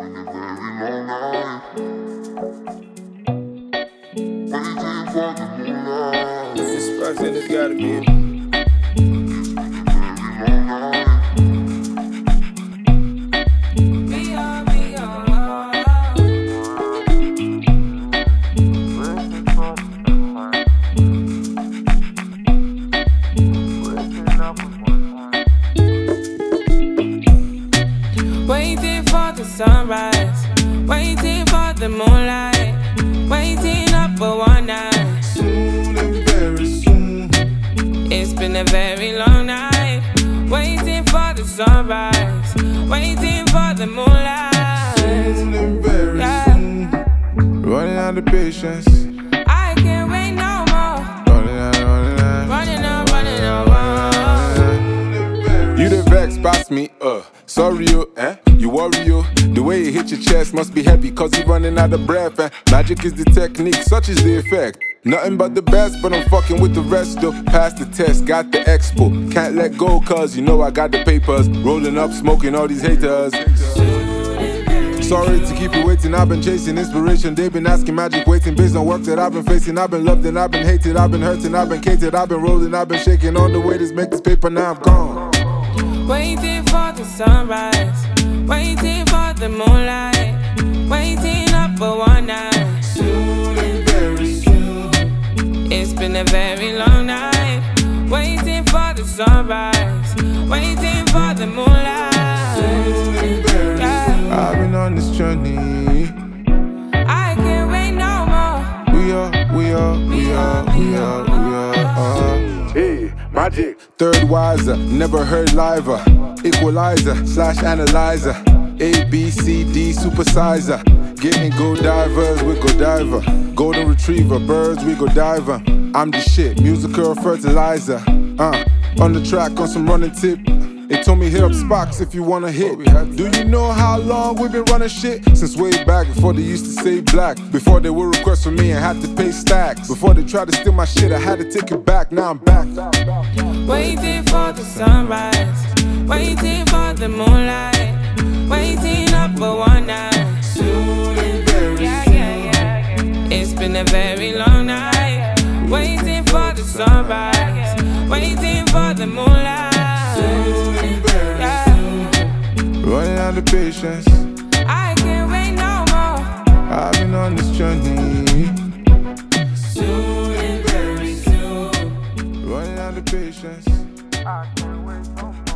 been a very long night. Waiting for the moonlight. If it's spice, then it's gotta be it. It's been a very long night. Waiting for the sunrise, waiting for the moonlight, waiting up for one night. Soon and very soon. It's been a very long night, waiting for the sunrise, waiting for the moonlight. Soon and very soon. Running out of patience. I can't wait no more. Running out. Running on. You the vex past me, sorry you, you worry you. The way it hit your chest must be heavy, cause you running out of breath, magic is the technique, such is the effect. Nothing but the best, but I'm fucking with the rest though. Passed the test, got the expo. Can't let go, cause you know I got the papers. Rolling up, smoking all these haters. Sorry to keep you waiting, I've been chasing inspiration. They've been asking magic, waiting based on work that I've been facing. I've been loved and I've been hated, I've been hurting, I've been catered, I've been rolling, I've been shaking on the way to make this paper, now I'm gone. Waiting for the sunrise, waiting for the moonlight, waiting up for one night. Soon and very soon. It's been a very long night, waiting for the sunrise, waiting for the moonlight. Soon and very soon. I've been on this journey. I can't wait no more. We are. Hey, magic. Third wiser, never heard liver. Equalizer / analyzer. A, B, C, D, supersizer. Getting go divers, we go diver. Golden retriever, birds, we go diver. I'm the shit, musical fertilizer. On the track, on some running tip. They told me hit up Spox if you wanna hit. Do you know how long we've been running shit? Since way back before they used to say black. Before they would request for me and had to pay stacks. Before they tried to steal my shit, I had to take it back. Now I'm back. Waiting for the sunrise, waiting for the moonlight, waiting up for one night. Soon and very soon. It's been a very long night, waiting for the sunrise, waiting for the moonlight. Soon and very soon. Running out of patience. I can't wait no more. I've been on this journey. Soon and very soon. Running out of patience. I can't wait no more.